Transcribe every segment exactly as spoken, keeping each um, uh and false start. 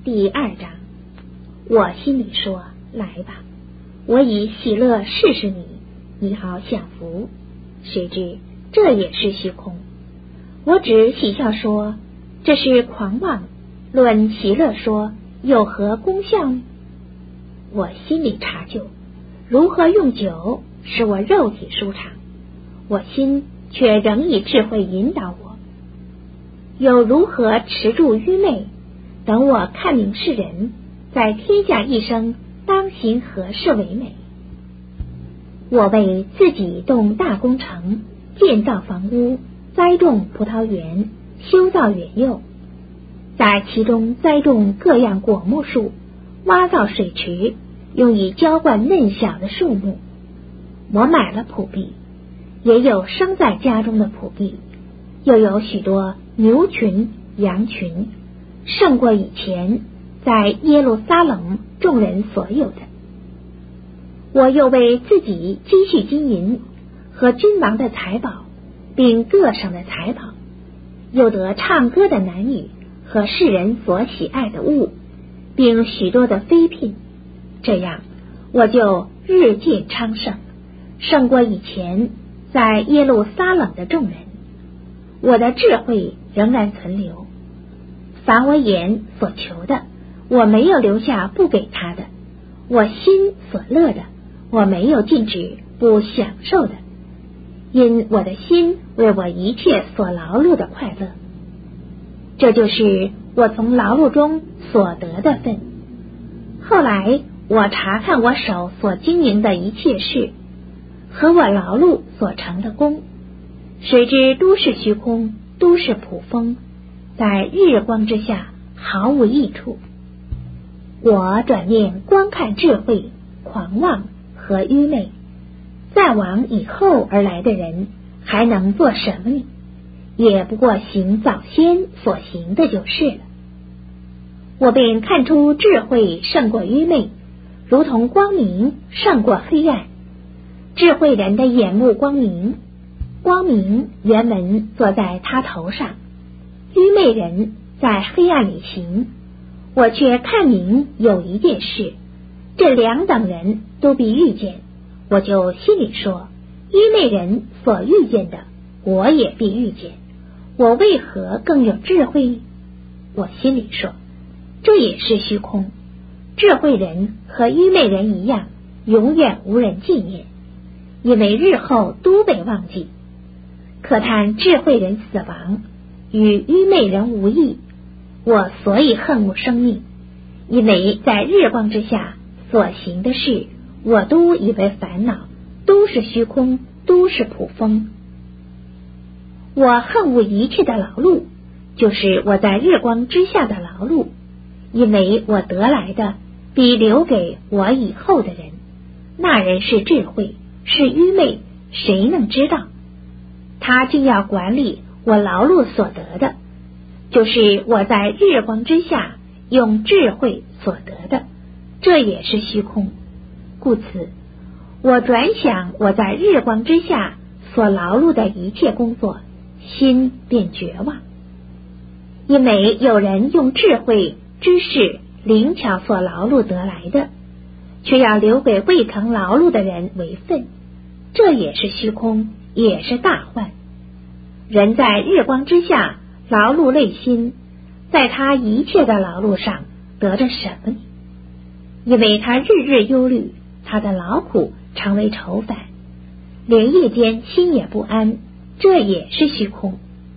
第二章。我心里说，来吧，我以喜乐试试你，你好享福。谁知这也是虚空。我只喜笑说，这是狂妄，论喜乐说，有何功效呢？我心里查究，如何用酒使我肉体舒畅，我心却仍以智慧引导我。又如何持住愚昧，等我看明世人，在天下一生当行何事为美？我为自己动大工程，建造房屋，栽种葡萄园，修造园囿，在其中栽种各样果木树，挖造水池，用以浇灌嫩小的树木。我买了仆婢，也有生在家中的仆婢，又有许多牛群羊群，胜过以前在耶路撒冷众人所有的。我又为自己积蓄金银和君王的财宝，并各省的财宝，又得唱歌的男女和世人所喜爱的物，并许多的妃嫔。这样我就日渐昌盛，胜过以前在耶路撒冷的众人。我的智慧仍然存留，凡我眼所求的，我没有留下不给他的；我心所乐的，我没有禁止不享受的，因我的心为我一切所劳碌的快乐。这就是我从劳碌中所得的分。后来我查看我手所经营的一切事，和我劳碌所成的功，谁知都是虚空，都是捕风，在日光之下毫无益处。我转念观看智慧、狂妄和愚昧，再往以后而来的人还能做什么呢？也不过行早先所行的就是了。我便看出智慧胜过愚昧，如同光明胜过黑暗。智慧人的眼目光明，光明原本坐在他头上；愚昧人在黑暗里行。我却看明有一件事，这两等人都必遇见。我就心里说，愚昧人所遇见的，我也必遇见。我为何更有智慧呢？我心里说，这也是虚空。智慧人和愚昧人一样，永远无人纪念，因为日后都被忘记。可叹智慧人死亡，与愚昧人无异。我所以恨恶生命，因为在日光之下所行的事，我都以为烦恼，都是虚空，都是捕风。我恨恶一切的劳碌，就是我在日光之下的劳碌，因为我得来的必留给我以后的人。那人是智慧，是愚昧，谁能知道？他竟要管理我劳碌所得的，就是我在日光之下用智慧所得的，这也是虚空。故此我转想我在日光之下所劳碌的一切工作，心便绝望。因为有人用智慧、知识、灵巧所劳碌得来的，却要留给未曾劳碌的人为分，这也是虚空，也是大患。人在日光之下劳碌累心，在他一切的劳碌上得着什么呢？因为他日日忧虑，他的劳苦成为愁烦，连夜间心也不安，这也是虚空。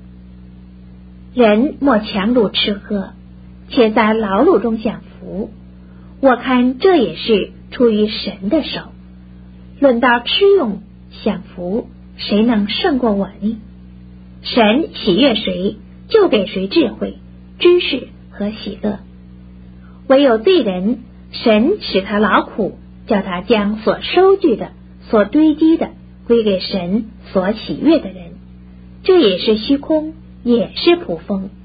人莫强碌吃喝，且在劳碌中享福，我看这也是出于神的手。论到吃用享福，谁能胜过我呢？神喜悦谁，就给谁智慧、知识和喜乐。唯有罪人，神使他劳苦，叫他将所收据的、所堆积的归给神所喜悦的人，这也是虚空，也是捕风。